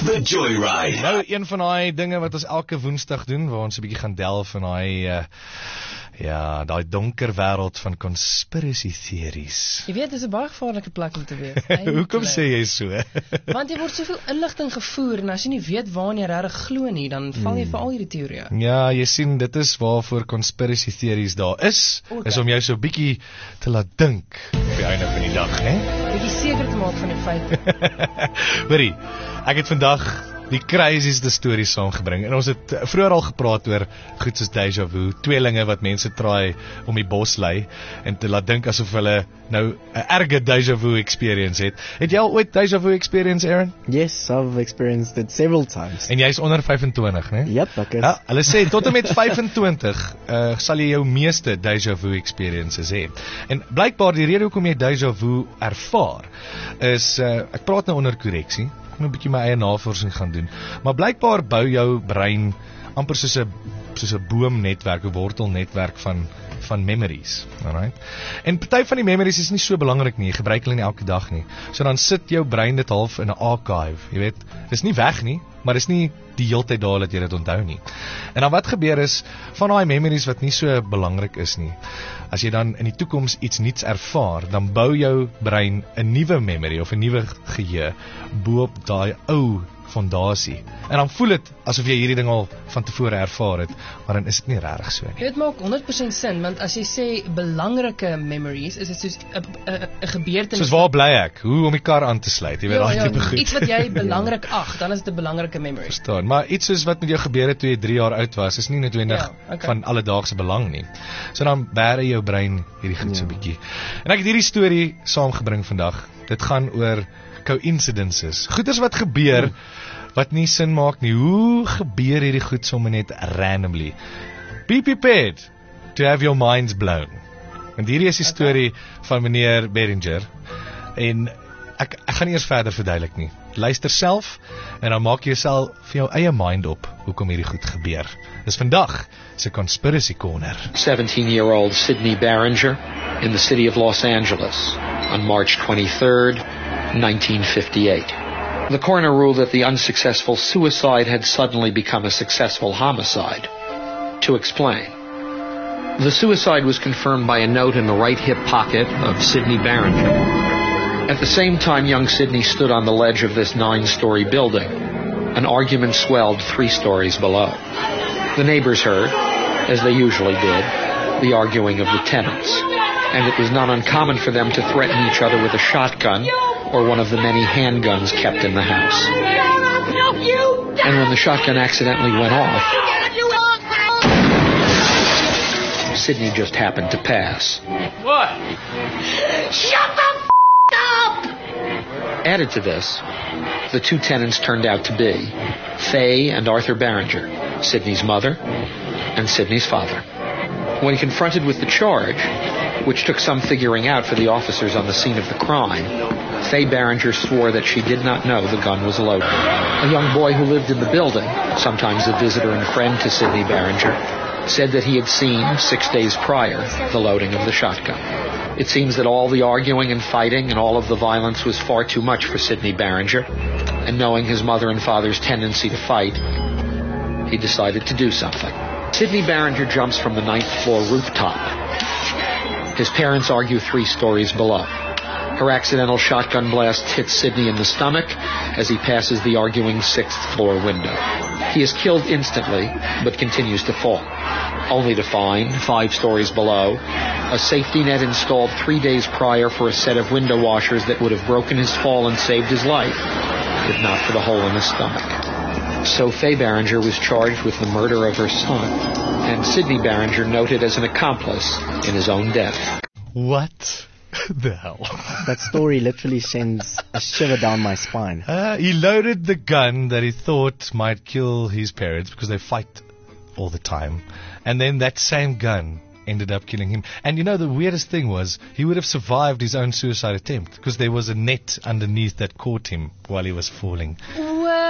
The Joyride. Nou, een van die dinge wat ons elke Woensdag doen, waar ons 'n bietjie gaan delf in daai donker wêreld van conspiracy theories. Jy weet, dis 'n baie gevaarlike plek om te wees. Hoekom sê jy so? Want jy word soveel inligting gevoer en as jy nie weet waar jy regtig glo nie, dan val jy vir al hierdie teorieë. Ja, jy sien, dit is waarvoor conspiracy theories daar is om jou so 'n bietjie te laat dink op die einde van die dag, hè? Bietjie seker te maak van die feite. Hoorie, ek het vandag die crazieste stories saamgebring. En ons het vroeër al gepraat oor goed soos déjà vu, tweelinge wat mense traai om die bos lei en te laat dink asof hulle nou 'n erge déjà vu experience het. Het jy al ooit déjà vu experience, Aaron? Yes, I've experienced it several times. En jy is onder 25, né? Yep, ek is. Ja, hulle sê tot en met 25 sal jy jou meeste déjà vu experiences hê. En blykbaar die rede hoekom jy déjà vu ervaar is ek praat nou onder korreksie. Ek moet 'n bietjie my eie navorsing gaan doen. Maar blykbaar bou jou brein amper soos 'n boomnetwerk, 'n wortelnetwerk van memories, alright? En party van die memories is nie so belangrik nie, jy gebruik hulle nie elke dag nie. So dan sit jou brein dit half in 'n archive, jy weet. Dis nie weg nie, maar dis nie die hele tyd daar dat jy dit onthou nie. En dan wat gebeur is, van daai memories wat nie so belangrik is nie, as jy dan in die toekoms iets nuuts ervaar, dan bou jou brein 'n nuwe memory of 'n nuwe geheue bo-op daai ou fondasie. En dan voel dit asof jy hierdie ding al van tevore ervaar het, maar dan is dit nie regtig so nie. Dit maak 100% sin, want as jy sê belangrike memories, is dit soos 'n gebeurtenis. Soos waar bly ek? Hoe om die kar aan te sluit, jy weet, daai tipe goed. Iets wat jy belangrik ag, dan is dit 'n belangrike memory. Verstaan, maar iets soos wat met jou gebeur het toe jy 3 jaar oud was, is nie noodwendig van alledaagse belang nie. So dan bære jou brein hierdie goed so 'n bietjie. En ek het hierdie storie saamgebring vandag. Dit gaan oor coincidences. Goeders wat gebeur wat nie sin maak nie. Hoe gebeur hierdie goed sommer net randomly? Be prepared to have your minds blown. En hierdie is die storie van meneer Beringer. En ek gaan nie eers verder verduidelik nie. Luister self en dan maak jy jouself vir jou eie mind op hoekom hierdie goed gebeur. Dis vandag se Conspiracy Corner. 17-year-old Sidney Beringer in the city of Los Angeles on March 23rd, 1958. The coroner ruled that the unsuccessful suicide had suddenly become a successful homicide. To explain, the suicide was confirmed by a note in the right hip pocket of Sidney Beringer. At the same time, young Sidney stood on the ledge of this 9-story building. An argument swelled 3 stories below. The neighbors heard, as they usually did, the arguing of the tenants, and it was not uncommon for them to threaten each other with a shotgun or one of the many handguns kept in the house. And when the shotgun accidentally went off, Sidney just happened to pass. What? Shut the up! Added to this, the 2 tenants turned out to be Faye and Arthur Beringer, Sidney's mother and Sidney's father. When confronted with the charge, which took some figuring out for the officers on the scene of the crime, Faye Beringer swore that she did not know the gun was loaded. A young boy who lived in the building, sometimes a visitor and friend to Sidney Beringer, said that he had seen 6 days prior the loading of the shotgun. It seems that all the arguing and fighting and all of the violence was far too much for Sidney Beringer, and knowing his mother and father's tendency to fight, he decided to do something. Sidney Beringer jumps from the 9th floor rooftop. His parents argue 3 stories below. Her accidental shotgun blast hits Sidney in the stomach as he passes the arguing 6th floor window. He is killed instantly, but continues to fall, only to find, 5 stories below, a safety net installed 3 days prior for a set of window washers that would have broken his fall and saved his life, if not for the hole in his stomach. So Faye Beringer was charged with the murder of her son, and Sidney Beringer noted as an accomplice in his own death. What the hell? That story literally sends a shiver down my spine. He loaded the gun that he thought might kill his parents because they fight all the time. And then that same gun ended up killing him. And you know, the weirdest thing was he would have survived his own suicide attempt because there was a net underneath that caught him while he was falling. Whoa.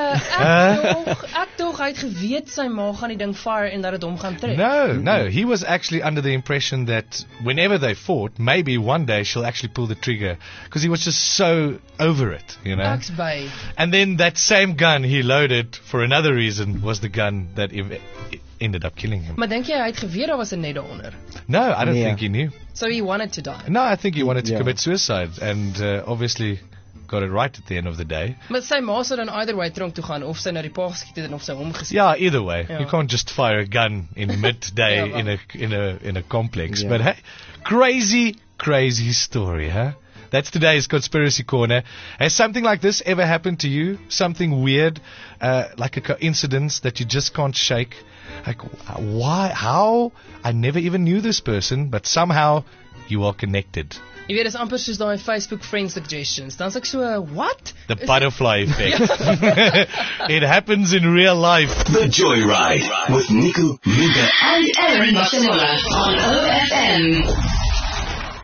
Ek dog hy het geweet sy ma gaan die ding fire en dat dit hom gaan tref. No, he was actually under the impression that whenever they fought, maybe one day she'll actually pull the trigger, because he was just so over it, you know. Ek's by. And then that same gun he loaded for another reason was the gun that ended up killing him. Maar dink jy hy het geweet daar was 'n net daaronder? No, I don't Nee. think he knew. So he wanted to die. No, I think he wanted to Yeah. commit suicide, and obviously got it right at the end of the day. Maar sy ma sou dan either way tronk toe gaan of sy na die pa geskiet het en of sy hom geskiet. Yeah, either way, Yeah. you can't just fire a gun in midday Yeah, in a complex. Yeah. But hey, crazy story, huh? That's today's Conspiracy Corner. Has something like this ever happened to you? Something weird, like a coincidence that you just can't shake? Like, why? How? I never even knew this person, but somehow you are connected. Jy weet, dis amper soos daai Facebook friend suggestions. Dan's ek so, what? The butterfly effect. It happens in real life. The Joyride with Nico, Minka, and Aaron Mashimola on OFM.